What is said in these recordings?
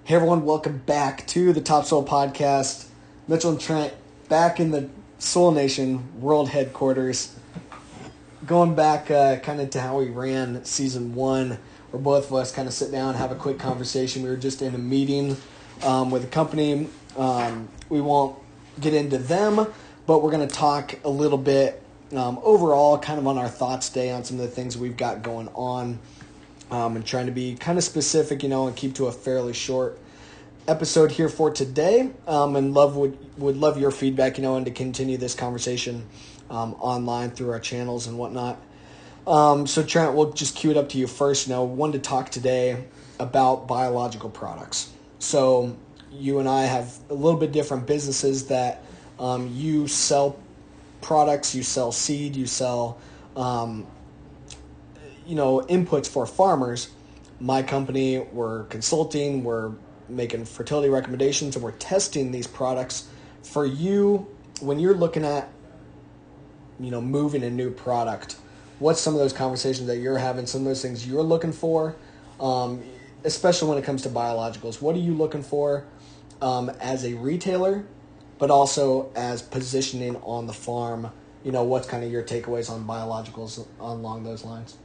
Hey everyone, welcome back to the Top Soil Podcast. Mitchell and Trent back in the Soil Nation World Headquarters. Going back kind of to how we ran Season 1, where both of us kind of sit down and have a quick conversation. We were just in a meeting with a company. We won't get into them, but we're going to talk a little bit overall kind of on our thoughts today on some of the things we've got going on. And trying to be kind of specific, and keep to a fairly short episode here for today. And would love your feedback, and to continue this conversation online through our channels and whatnot. So Trent, we'll just cue it up to you first. Wanted to talk today about biological products. So you and I have a little bit different businesses that you sell products, you sell seed, you sell inputs for farmers. My company, we're consulting, we're making fertility recommendations, and we're testing these products for you when you're looking at, moving a new product. What's some of those conversations that you're having, some of those things you're looking for, especially when it comes to biologicals? What are you looking for as a retailer, but also as positioning on the farm? What's kind of your takeaways on biologicals along those lines?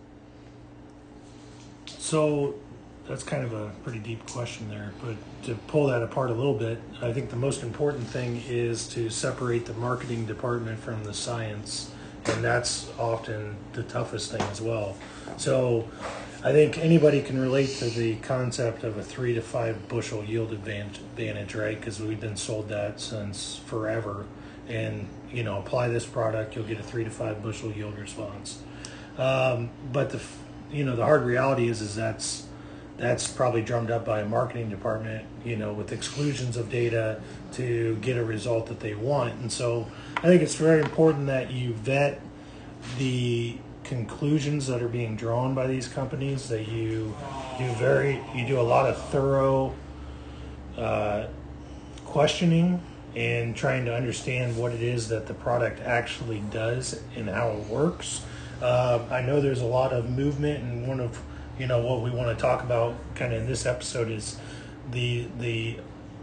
So that's kind of a pretty deep question there, but to pull that apart a little bit, I think the most important thing is to separate the marketing department from the science, and that's often the toughest thing as well. So I think anybody can relate to the concept of a 3 to 5 bushel yield advantage, right? Because we've been sold that since forever, and apply this product, you'll get a 3 to 5 bushel yield response. But the hard reality is that's probably drummed up by a marketing department, with exclusions of data to get a result that they want. And so I think it's very important that you vet the conclusions that are being drawn by these companies, that you do a lot of thorough questioning and trying to understand what it is that the product actually does and how it works. I know there's a lot of movement, and one of what we want to talk about kind of in this episode is the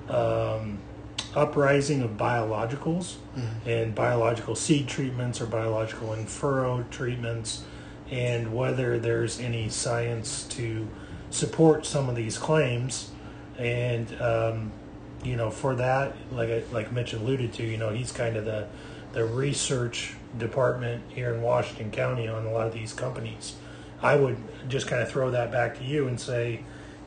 uprising of biologicals and biological seed treatments or biological in furrow treatments, and whether there's any science to support some of these claims. And for that, like Mitch alluded to, he's kind of the research department here in Washington County on a lot of these companies. I would just kind of throw that back to you and say,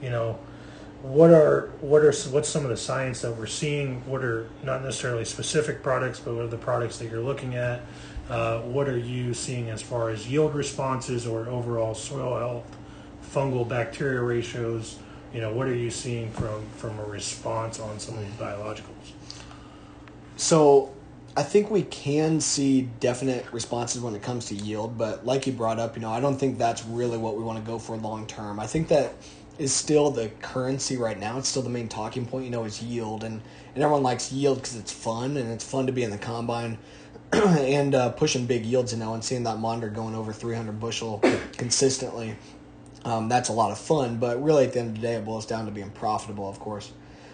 what's some of the science that we're seeing? What are not necessarily specific products, but what are the products that you're looking at? What are you seeing as far as yield responses or overall soil health, fungal bacteria ratios? What are you seeing from a response on some of these biologicals? So I think we can see definite responses when it comes to yield, but like you brought up, I don't think that's really what we want to go for long term. I think that is still the currency right now. It's still the main talking point, is yield, and everyone likes yield because it's fun, and it's fun to be in the combine and pushing big yields, and seeing that monitor going over 300 bushel consistently. That's a lot of fun, but really at the end of the day, it boils down to being profitable, of course.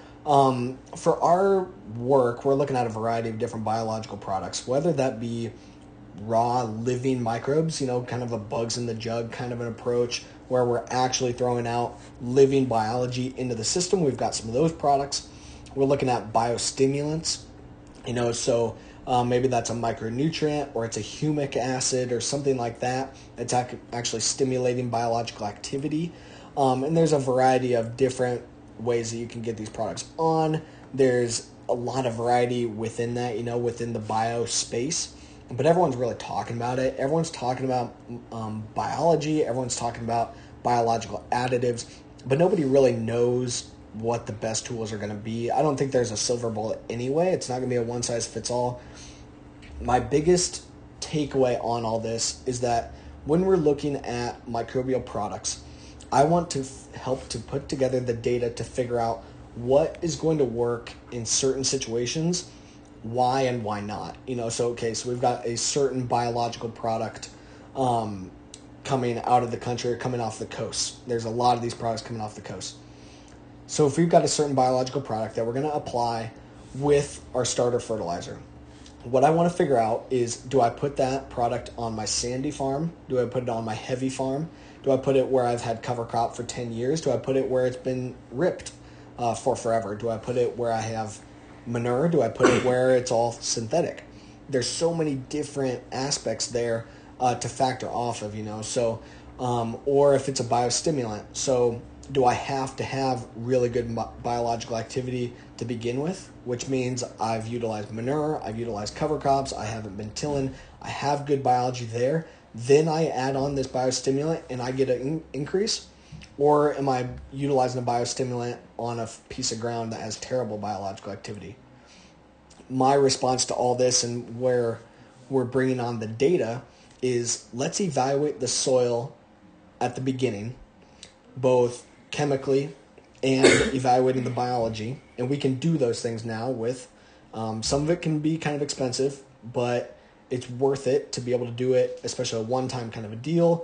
For our work, we're looking at a variety of different biological products, whether that be raw living microbes, kind of a bugs in the jug kind of an approach where we're actually throwing out living biology into the system. We've got some of those products. We're looking at biostimulants, so maybe that's a micronutrient or it's a humic acid or something like that. It's actually stimulating biological activity. And there's a variety of different ways that you can get these products on. There's a lot of variety within that, within the bio space, but everyone's really talking about it. Everyone's talking about biology. Everyone's talking about biological additives, but nobody really knows what the best tools are going to be. I don't think there's a silver bullet anyway. It's not going to be a one size fits all. My biggest takeaway on all this is that when we're looking at microbial products, I want to help to put together the data to figure out what is going to work in certain situations, why and why not. So we've got a certain biological product coming out of the country or coming off the coast. There's a lot of these products coming off the coast. So if we've got a certain biological product that we're going to apply with our starter fertilizer, what I want to figure out is, do I put that product on my sandy farm? Do I put it on my heavy farm? Do I put it where I've had cover crop for 10 years? Do I put it where it's been ripped for forever? Do I put it where I have manure? Do I put it where it's all synthetic? There's so many different aspects there to factor off of, So, or if it's a biostimulant. So do I have to have really good biological activity to begin with, which means I've utilized manure, I've utilized cover crops, I haven't been tilling, I have good biology there. Then I add on this biostimulant and I get an increase? Or am I utilizing a biostimulant on a piece of ground that has terrible biological activity? My response to all this, and where we're bringing on the data, is let's evaluate the soil at the beginning, both chemically and evaluating the biology. And we can do those things now with, some of it can be kind of expensive, but it's worth it to be able to do it, especially a one-time kind of a deal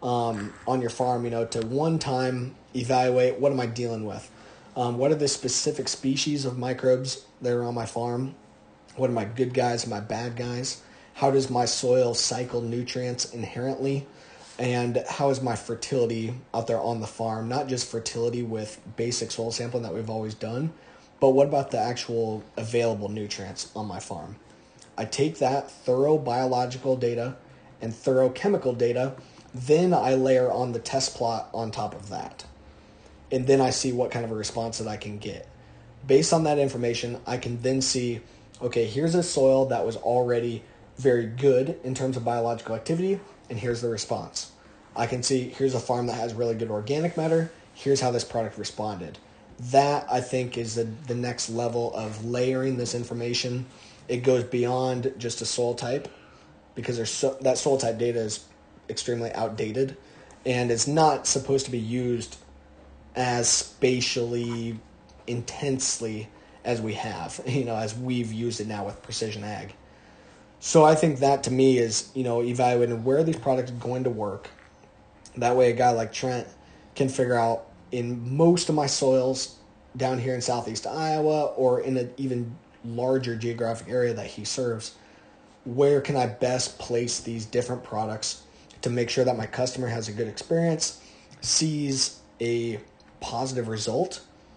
on your farm, to one-time evaluate, what am I dealing with? What are the specific species of microbes that are on my farm? What are my good guys and my bad guys? How does my soil cycle nutrients inherently? And how is my fertility out there on the farm? Not just fertility with basic soil sampling that we've always done, but what about the actual available nutrients on my farm? I take that thorough biological data and thorough chemical data, then I layer on the test plot on top of that. And then I see what kind of a response that I can get. Based on that information, I can then see, okay, here's a soil that was already very good in terms of biological activity, and here's the response. I can see, here's a farm that has really good organic matter, here's how this product responded. That, I think, is the next level of layering this information. It goes beyond just a soil type, because that soil type data is extremely outdated, and it's not supposed to be used as spatially intensely as we have, as we've used it now with precision ag. So I think that to me is, evaluating where these products are going to work. That way a guy like Trent can figure out, in most of my soils down here in southeast Iowa, or in an even larger geographic area that he serves, where can I best place these different products to make sure that my customer has a good experience, sees a positive result,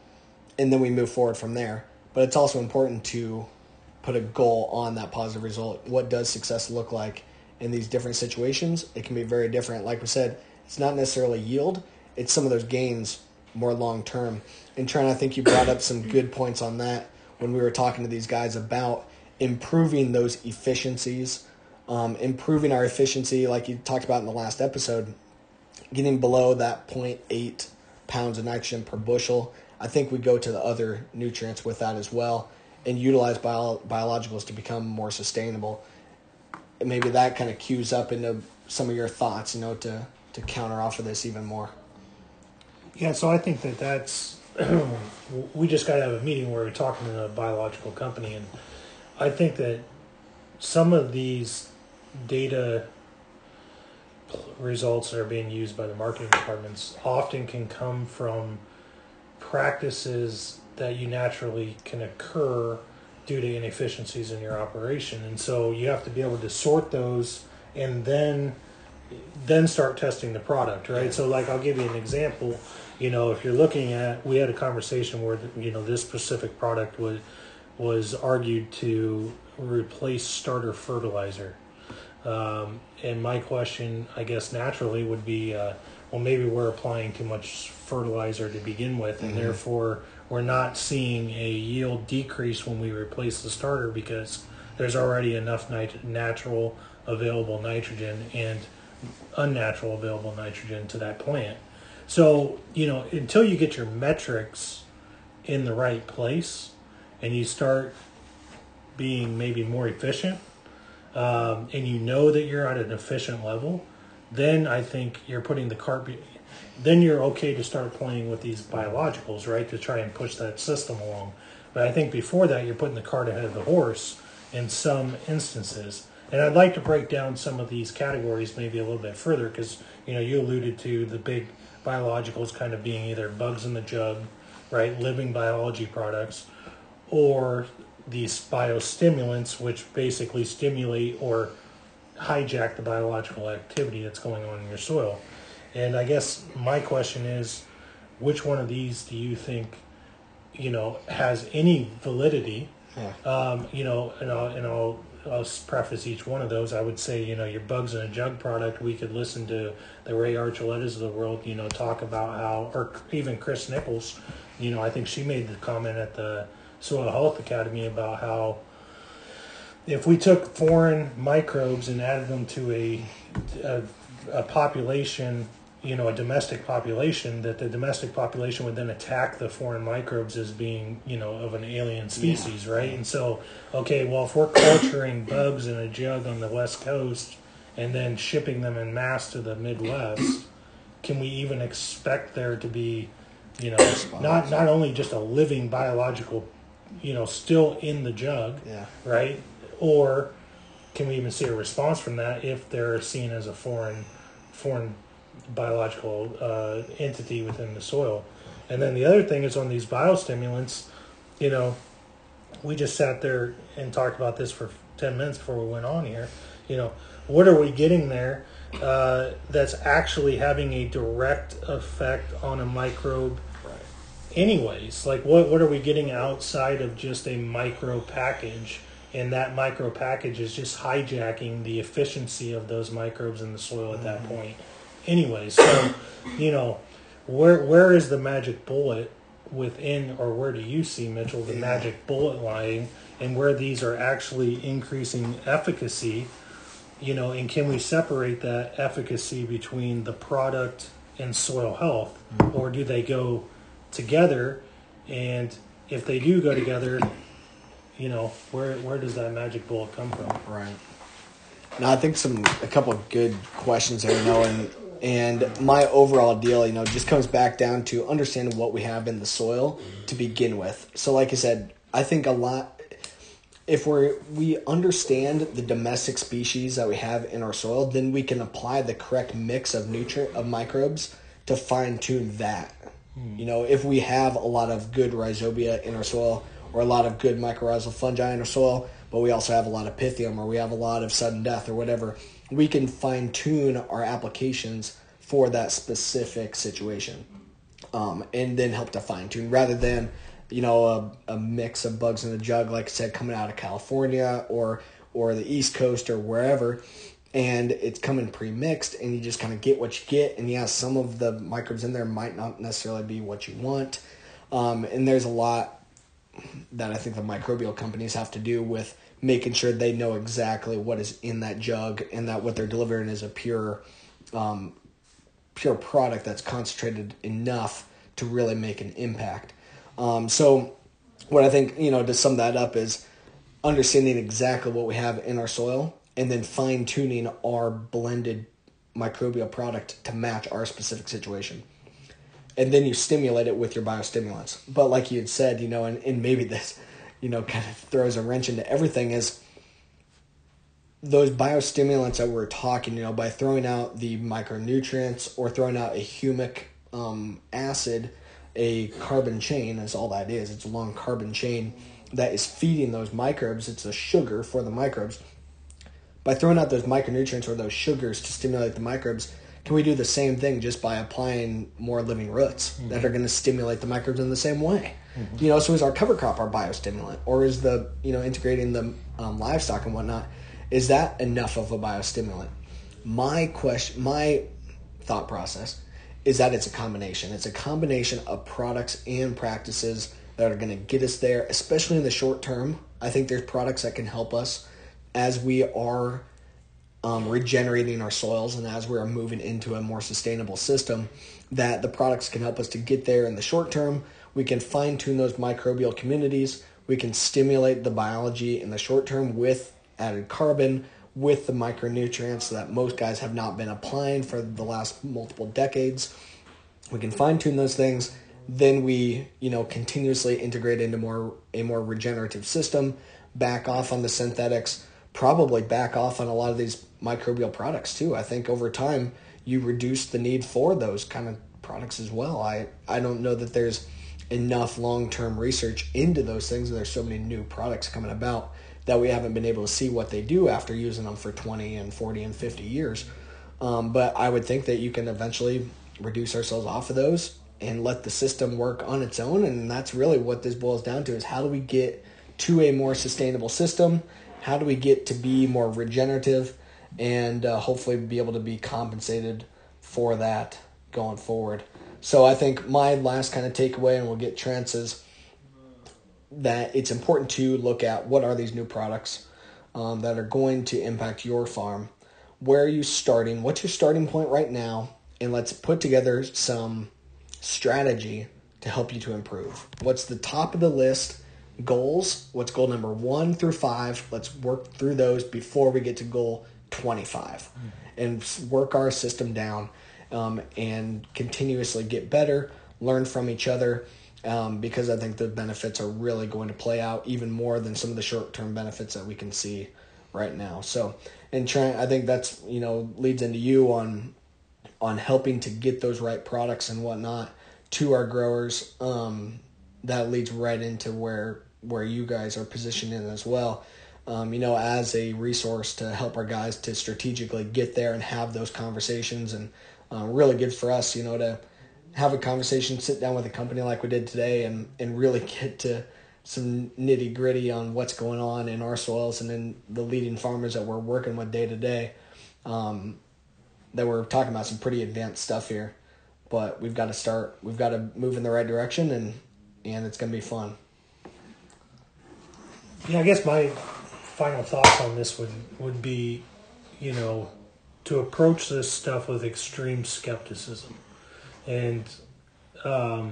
and then we move forward from there. But it's also important to put a goal on that positive result. What does success look like in these different situations? It can be very different. Like we said, it's not necessarily yield, it's some of those gains more long term. And Trent, I think you brought up some good points on that when we were talking to these guys about improving those efficiencies, improving our efficiency, like you talked about in the last episode, getting below that 0.8 pounds of nitrogen per bushel. I think we go to the other nutrients with that as well, and utilize biologicals to become more sustainable. And maybe that kind of cues up into some of your thoughts, to counter off of this even more. Yeah, so I think that's we just got to have a meeting where we're talking to a biological company, and I think that some of these data results that are being used by the marketing departments often can come from practices that you naturally can occur due to inefficiencies in your operation. And so you have to be able to sort those and then start testing the product, right? So like, I'll give you an example. If you're looking at, we had a conversation where, this specific product was argued to replace starter fertilizer. And my question, I guess, naturally would be, well, maybe we're applying too much fertilizer to begin with, and therefore we're not seeing a yield decrease when we replace the starter, because there's already enough natural available nitrogen and unnatural available nitrogen to that plant. So, until you get your metrics in the right place and you start being maybe more efficient, and that you're at an efficient level, then I think you're putting the cart. Then you're okay to start playing with these biologicals, right, to try and push that system along. But I think before that, you're putting the cart ahead of the horse in some instances. And I'd like to break down some of these categories maybe a little bit further, because you alluded to the big biologicals kind of being either bugs in the jug, right, living biology products, or these biostimulants, which basically stimulate or hijack the biological activity that's going on in your soil. And I guess my question is, which one of these do you think, has any validity? Yeah. I'll preface each one of those. I would say, your Bugs in a Jug product, we could listen to the Ray Archulettas of the world, talk about how, or even Chris Nichols, I think she made the comment at the Soil Health Academy about how if we took foreign microbes and added them to a population, a domestic population, that the domestic population would then attack the foreign microbes as being, of an alien species, right? And so, okay, well, if we're culturing bugs in a jug on the West Coast and then shipping them en masse to the Midwest, can we even expect there to be, not only just a living biological, still in the jug, right? Or can we even see a response from that if they're seen as a foreign biological entity within the soil? And then the other thing is on these biostimulants, we just sat there and talked about this for 10 minutes before we went on here. What are we getting there that's actually having a direct effect on a microbe? Anyways, like what are we getting outside of just a micro package? And that micro package is just hijacking the efficiency of those microbes in the soil at that point. Anyway, so, where is the magic bullet within, or where do you see, Mitchell, the magic bullet lying, and where these are actually increasing efficacy, and can we separate that efficacy between the product and soil health, or do they go together? And if they do go together, where does that magic bullet come from? Right. Now, I think a couple of good questions there, and my overall deal, just comes back down to understanding what we have in the soil to begin with. So, like I said, I think a lot, if we understand the domestic species that we have in our soil, then we can apply the correct mix of microbes to fine tune that. If we have a lot of good rhizobia in our soil, or a lot of good mycorrhizal fungi in our soil, but we also have a lot of pythium, or we have a lot of sudden death, or whatever, we can fine-tune our applications for that specific situation, and then help to fine-tune, rather than, a mix of bugs in a jug, like I said, coming out of California or the East Coast or wherever, and it's coming pre-mixed, and you just kind of get what you get, and some of the microbes in there might not necessarily be what you want, and there's a lot that I think the microbial companies have to do with making sure they know exactly what is in that jug, and that what they're delivering is a pure product that's concentrated enough to really make an impact. So what I think, to sum that up, is understanding exactly what we have in our soil and then fine-tuning our blended microbial product to match our specific situation. And then you stimulate it with your biostimulants. But like you had said, and maybe this, kind of throws a wrench into everything, is those biostimulants that we're talking, by throwing out the micronutrients or throwing out a humic acid, a carbon chain is all that is. It's a long carbon chain that is feeding those microbes. It's a sugar for the microbes. By throwing out those micronutrients or those sugars to stimulate the microbes, can we do the same thing just by applying more living roots that are going to stimulate the microbes in the same way? So is our cover crop our biostimulant, or is the, integrating the livestock and whatnot, is that enough of a biostimulant? My thought process is that it's a combination. It's a combination of products and practices that are going to get us there, especially in the short term. I think there's products that can help us as we are regenerating our soils, and as we're moving into a more sustainable system, that the products can help us to get there in the short term. We can fine-tune those microbial communities. We can stimulate the biology in the short term with added carbon, with the micronutrients that most guys have not been applying for the last multiple decades. We can fine-tune those things. Then we, continuously integrate into a more regenerative system, back off on the synthetics, probably back off on a lot of these microbial products too. I think over time you reduce the need for those kind of products as well. I don't know that there's enough long-term research into those things. There's so many new products coming about that we haven't been able to see what they do after using them for 20 and 40 and 50 years. But I would think that you can eventually reduce ourselves off of those and let the system work on its own. And that's really what this boils down to, is how do we get to a more sustainable system? How do we get to be more regenerative and hopefully be able to be compensated for that going forward? So I think my last kind of takeaway, and we'll get Trent's, is that it's important to look at what are these new products that are going to impact your farm. Where are you starting? What's your starting point right now? And let's put together some strategy to help you to improve. What's the top of the list? Goals. What's goal number 1 through 5? Let's work through those before we get to goal 25 and work our system down and continuously get better, learn from each other, because I think the benefits are really going to play out even more than some of the short-term benefits that we can see right now. So, and Trent, I think that's, leads into you on helping to get those right products and whatnot to our growers. That leads right into where you guys are positioned in as well. As a resource to help our guys to strategically get there and have those conversations, and really good for us, to have a conversation, sit down with a company like we did today, and really get to some nitty gritty on what's going on in our soils and in the leading farmers that we're working with day to day. That we're talking about some pretty advanced stuff here, but we've got to start. We've got to move in the right direction, and it's going to be fun. Yeah, I guess my final thoughts on this would be, to approach this stuff with extreme skepticism. And I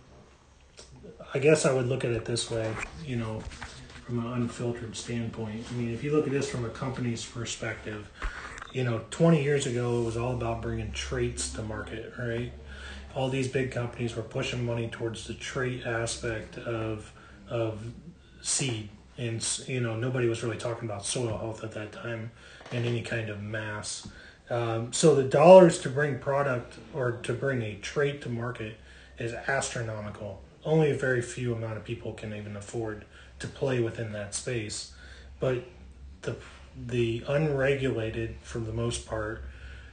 guess I would look at it this way, from an unfiltered standpoint. I mean, if you look at this from a company's perspective, 20 years ago, it was all about bringing traits to market, right? All these big companies were pushing money towards the trait aspect of seed. And, nobody was really talking about soil health at that time in any kind of mass. So the dollars to bring product or to bring a trait to market is astronomical. Only a very few amount of people can even afford to play within that space. But the unregulated, for the most part,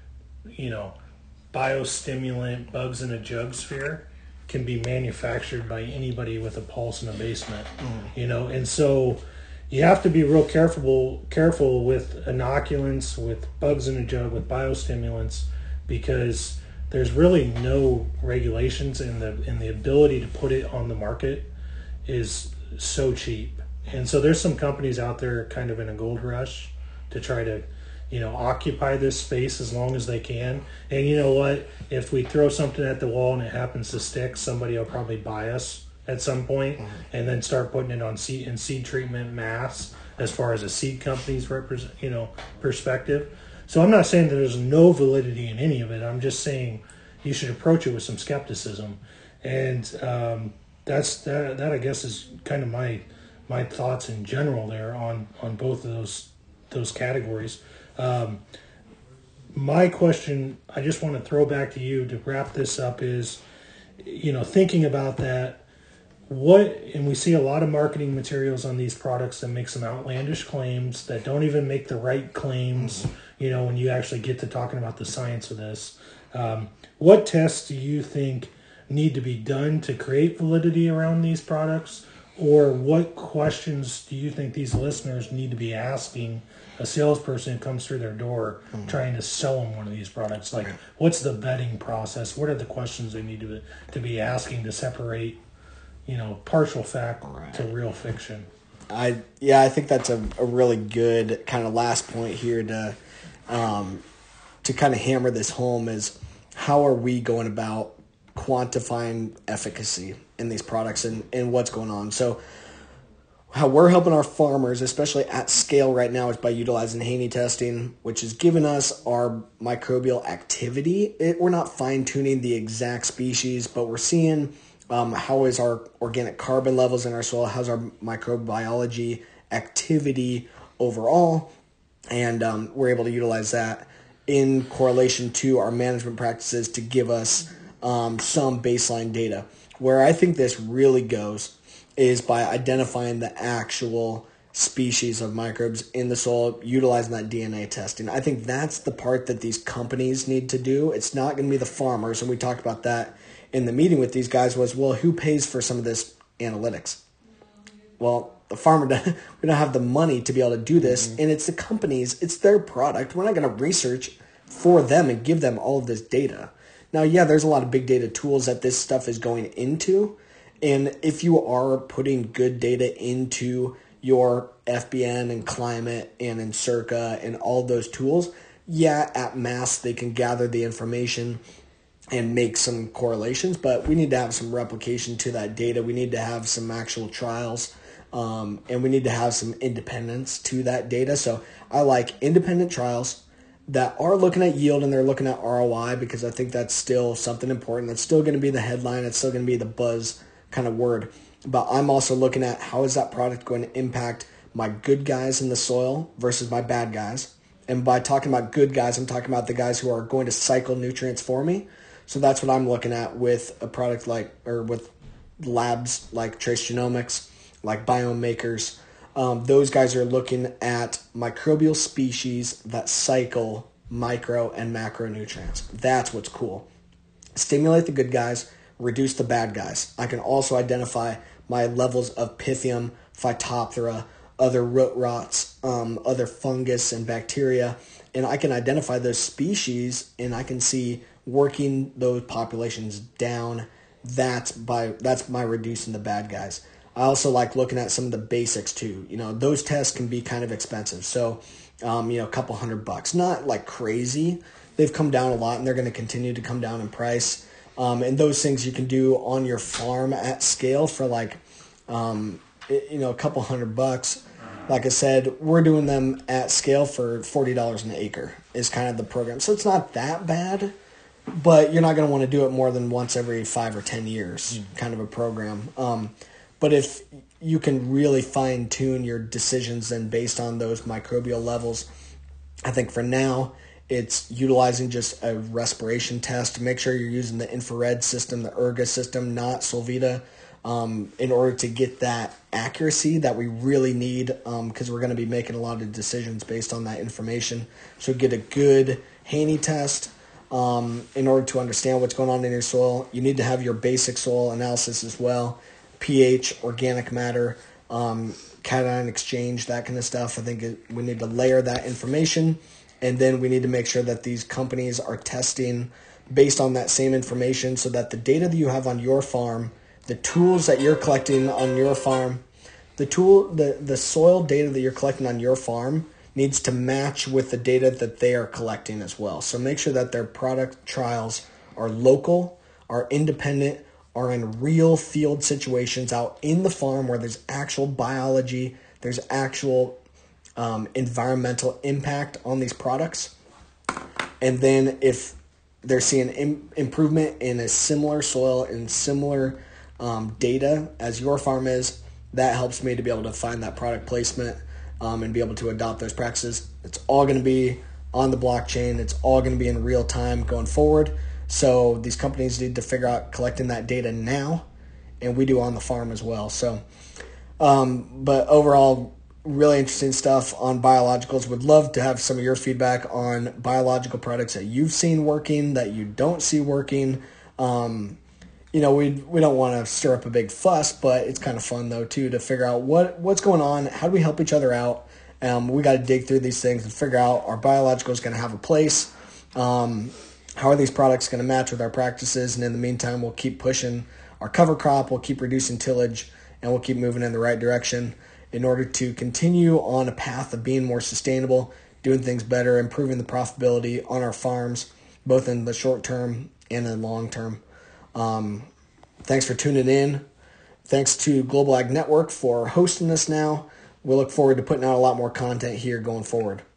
biostimulant, bugs in a jug sphere can be manufactured by anybody with a pulse in a basement, and so you have to be real careful with inoculants, with bugs in a jug, with biostimulants, because there's really no regulations, and the ability to put it on the market is so cheap. And so there's some companies out there kind of in a gold rush to try to occupy this space as long as they can. And you know what? If we throw something at the wall and it happens to stick, somebody will probably buy us at some point, and then start putting it on seed treatment mass as far as a seed company's perspective. So I'm not saying that there's no validity in any of it. I'm just saying you should approach it with some skepticism. And that I guess is kind of my thoughts in general there on both of those categories. My question, I just want to throw back to you to wrap this up, is, thinking about that, and we see a lot of marketing materials on these products that make some outlandish claims that don't even make the right claims, when you actually get to talking about the science of this. What tests do you think need to be done to create validity around these products? Or what questions do you think these listeners need to be asking a salesperson who comes through their door trying to sell them one of these products? Like, what's the vetting process? What are the questions they need to be asking to separate, partial fact to real fiction? I think that's a really good kind of last point here to kind of hammer this home, is how are we going about quantifying efficacy in these products and what's going on. So how we're helping our farmers, especially at scale right now, is by utilizing Haney testing, which has given us our microbial activity. We're not fine-tuning the exact species, but we're seeing how is our organic carbon levels in our soil, how's our microbiology activity overall, and we're able to utilize that in correlation to our management practices to give us some baseline data. Where I think this really goes is by identifying the actual species of microbes in the soil, utilizing that DNA testing. I think that's the part that these companies need to do. It's not going to be the farmers, and we talked about that in the meeting with these guys was, well, who pays for some of this analytics? Well, the farmer, we don't have the money to be able to do this, and it's the companies, it's their product. We're not going to research for them and give them all of this data. Now, yeah, there's a lot of big data tools that this stuff is going into, and if you are putting good data into your FBN and Climate and Encirca and all those tools, yeah, at mass they can gather the information and make some correlations, but we need to have some replication to that data. We need to have some actual trials, and we need to have some independence to that data. So I like independent trials that are looking at yield and they're looking at ROI, because I think that's still something important. That's still going to be the headline. It's still going to be the buzz kind of word. But I'm also looking at how is that product going to impact my good guys in the soil versus my bad guys. And by talking about good guys, I'm talking about the guys who are going to cycle nutrients for me. So that's what I'm looking at with a product like, or with labs like Trace Genomics, like Biome Makers. Those guys are looking at microbial species that cycle micro and macronutrients. That's what's cool. Stimulate the good guys, reduce the bad guys. I can also identify my levels of Pythium, Phytophthora, other root rots, other fungus and bacteria, and I can identify those species, and I can see working those populations down. That's my reducing the bad guys. I also like looking at some of the basics too. Those tests can be kind of expensive. So, a couple $100, not like crazy. They've come down a lot, and they're going to continue to come down in price. And those things you can do on your farm at scale for like, a couple $100. Like I said, we're doing them at scale for $40 an acre is kind of the program. So it's not that bad, but you're not going to want to do it more than once every 5 or 10 years kind of a program. But if you can really fine tune your decisions then based on those microbial levels, I think for now it's utilizing just a respiration test. Make sure you're using the infrared system, the ERGA system, not Solvita, in order to get that accuracy that we really need, because we're going to be making a lot of decisions based on that information. So get a good Haney test in order to understand what's going on in your soil. You need to have your basic soil analysis as well. pH, organic matter, cation exchange, that kind of stuff. I think we need to layer that information, and then we need to make sure that these companies are testing based on that same information, so that the data that you have on your farm, the tools that you're collecting on your farm, the soil data that you're collecting on your farm needs to match with the data that they are collecting as well. So make sure that their product trials are local, are independent, are in real field situations out in the farm where there's actual biology, there's actual environmental impact on these products. And then if they're seeing improvement in a similar soil and similar data as your farm is, that helps me to be able to find that product placement and be able to adopt those practices. It's all going to be on the blockchain. It's all going to be in real time going forward. So these companies need to figure out collecting that data now, and we do on the farm as well. So, but overall, really interesting stuff on biologicals. Would love to have some of your feedback on biological products that you've seen working, that you don't see working. We don't want to stir up a big fuss, but it's kind of fun though too to figure out what's going on. How do we help each other out? We got to dig through these things and figure out, are biologicals going to have a place? How are these products going to match with our practices? And in the meantime, we'll keep pushing our cover crop, we'll keep reducing tillage, and we'll keep moving in the right direction in order to continue on a path of being more sustainable, doing things better, improving the profitability on our farms, both in the short term and in the long term. Thanks for tuning in. Thanks to Global Ag Network for hosting us now. We look forward to putting out a lot more content here going forward.